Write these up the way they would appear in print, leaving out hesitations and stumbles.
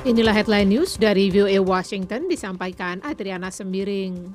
Inilah headline news dari VOA Washington, disampaikan Adriana Sembiring.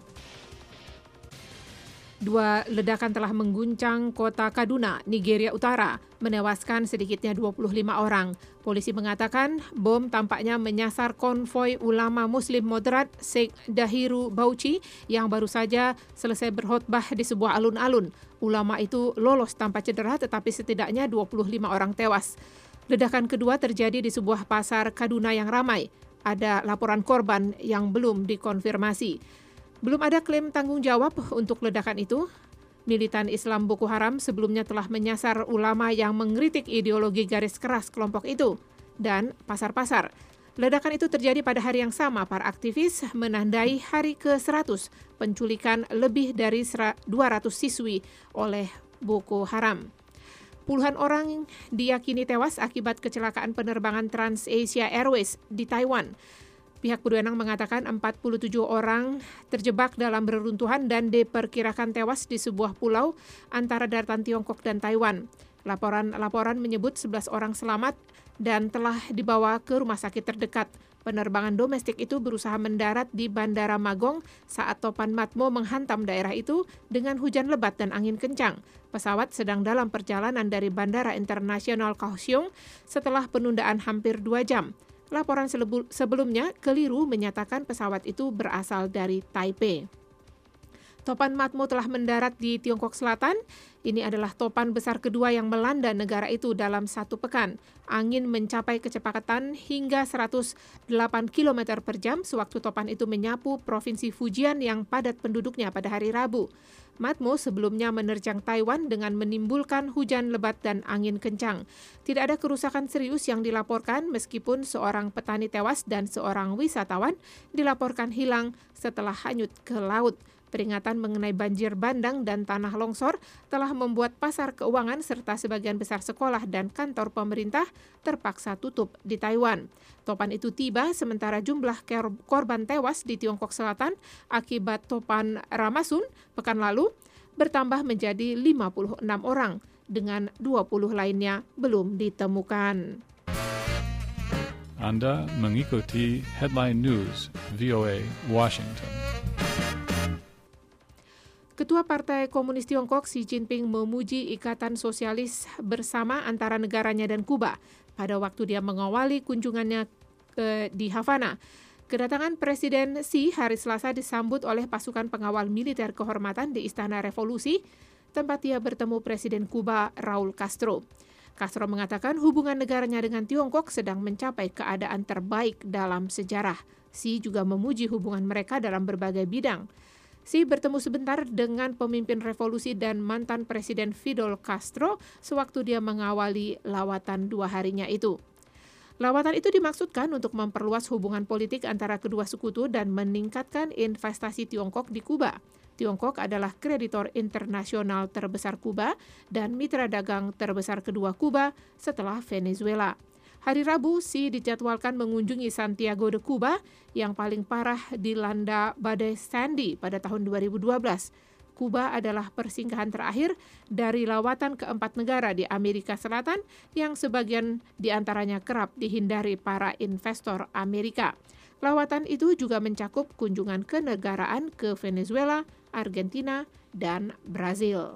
2 ledakan telah mengguncang kota Kaduna, Nigeria Utara, menewaskan sedikitnya 25 orang. Polisi mengatakan bom tampaknya menyasar konvoi ulama Muslim moderat Sheikh Dahiru Bauchi yang baru saja selesai berkhotbah di sebuah alun-alun. Ulama itu lolos tanpa cedera, tetapi setidaknya 25 orang tewas. Ledakan kedua terjadi di sebuah pasar Kaduna yang ramai. Ada laporan korban yang belum dikonfirmasi. Belum ada klaim tanggung jawab untuk ledakan itu. Militan Islam Boko Haram sebelumnya telah menyasar ulama yang mengkritik ideologi garis keras kelompok itu dan pasar-pasar. Ledakan itu terjadi pada hari yang sama. Para aktivis menandai hari ke-100 penculikan lebih dari 200 siswi oleh Boko Haram. Puluhan orang diyakini tewas akibat kecelakaan penerbangan TransAsia Airways di Taiwan. Pihak berwenang mengatakan 47 orang terjebak dalam reruntuhan dan diperkirakan tewas di sebuah pulau antara daratan Tiongkok dan Taiwan. Laporan menyebut 11 orang selamat dan telah dibawa ke rumah sakit terdekat. Penerbangan domestik itu berusaha mendarat di Bandara Magong saat topan Matmo menghantam daerah itu dengan hujan lebat dan angin kencang. Pesawat sedang dalam perjalanan dari Bandara Internasional Kaohsiung setelah penundaan hampir 2 jam. Laporan sebelumnya keliru menyatakan pesawat itu berasal dari Taipei. Topan Matmo telah mendarat di Tiongkok Selatan. Ini adalah topan besar kedua yang melanda negara itu dalam 1 pekan. Angin mencapai kecepatan hingga 108 km per jam sewaktu topan itu menyapu Provinsi Fujian yang padat penduduknya pada hari Rabu. Matmo sebelumnya menerjang Taiwan dengan menimbulkan hujan lebat dan angin kencang. Tidak ada kerusakan serius yang dilaporkan meskipun seorang petani tewas dan seorang wisatawan dilaporkan hilang setelah hanyut ke laut. Peringatan mengenai banjir bandang dan tanah longsor telah membuat pasar keuangan serta sebagian besar sekolah dan kantor pemerintah terpaksa tutup di Taiwan. Topan itu tiba sementara jumlah korban tewas di Tiongkok Selatan akibat topan Ramasun pekan lalu bertambah menjadi 56 orang, dengan 20 lainnya belum ditemukan. Anda mengikuti Headline News VOA Washington. Ketua Partai Komunis Tiongkok Xi Jinping memuji ikatan sosialis bersama antara negaranya dan Kuba pada waktu dia mengawali kunjungannya di Havana. Kedatangan Presiden Xi hari Selasa disambut oleh pasukan pengawal militer kehormatan di Istana Revolusi, tempat dia bertemu Presiden Kuba Raul Castro. Castro mengatakan hubungan negaranya dengan Tiongkok sedang mencapai keadaan terbaik dalam sejarah. Xi juga memuji hubungan mereka dalam berbagai bidang. Xi bertemu sebentar dengan pemimpin revolusi dan mantan Presiden Fidel Castro sewaktu dia mengawali lawatan 2 harinya itu. Lawatan itu dimaksudkan untuk memperluas hubungan politik antara kedua sekutu dan meningkatkan investasi Tiongkok di Kuba. Tiongkok adalah kreditor internasional terbesar Kuba dan mitra dagang terbesar kedua Kuba setelah Venezuela. Hari Rabu, Xi dijadwalkan mengunjungi Santiago de Cuba yang paling parah dilanda badai Sandy pada tahun 2012. Kuba adalah persinggahan terakhir dari lawatan ke-4 negara di Amerika Selatan yang sebagian diantaranya kerap dihindari para investor Amerika. Lawatan itu juga mencakup kunjungan kenegaraan ke Venezuela, Argentina, dan Brazil.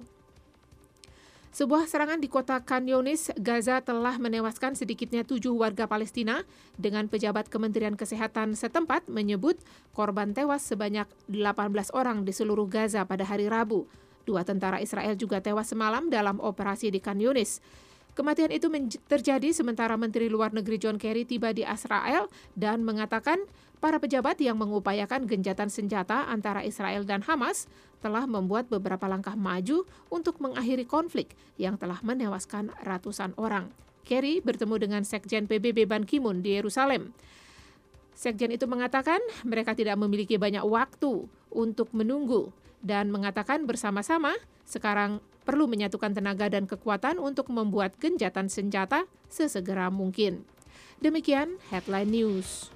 Sebuah serangan di kota Khan Younis, Gaza telah menewaskan sedikitnya 7 warga Palestina dengan pejabat Kementerian Kesehatan setempat menyebut korban tewas sebanyak 18 orang di seluruh Gaza pada hari Rabu. 2 tentara Israel juga tewas semalam dalam operasi di Khan Younis. Kematian itu terjadi sementara Menteri Luar Negeri John Kerry tiba di Israel dan mengatakan para pejabat yang mengupayakan gencatan senjata antara Israel dan Hamas telah membuat beberapa langkah maju untuk mengakhiri konflik yang telah menewaskan ratusan orang. Kerry bertemu dengan Sekjen PBB Ban Ki-moon di Yerusalem. Sekjen itu mengatakan mereka tidak memiliki banyak waktu untuk menunggu dan mengatakan bersama-sama sekarang perlu menyatukan tenaga dan kekuatan untuk membuat gencatan senjata sesegera mungkin. Demikian Headline News.